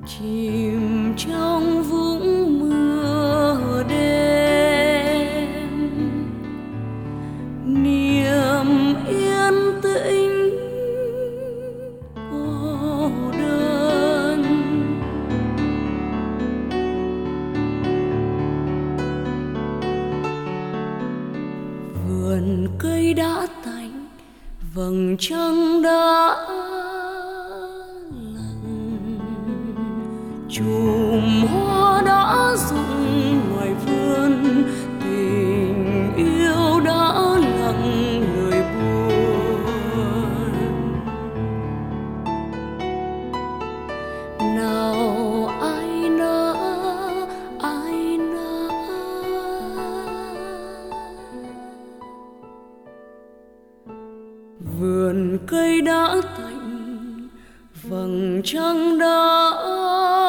chìm trong vũng mưa đêm, niềm yên tĩnh cô đơn. Vườn cây đã tạnh, vầng trăng đã chùm hoa đã rụng ngoài vườn, tình yêu đã lặng lời buồn. Nào ai nỡ, ai nỡ, vườn cây đã tạnh, vầng trăng đã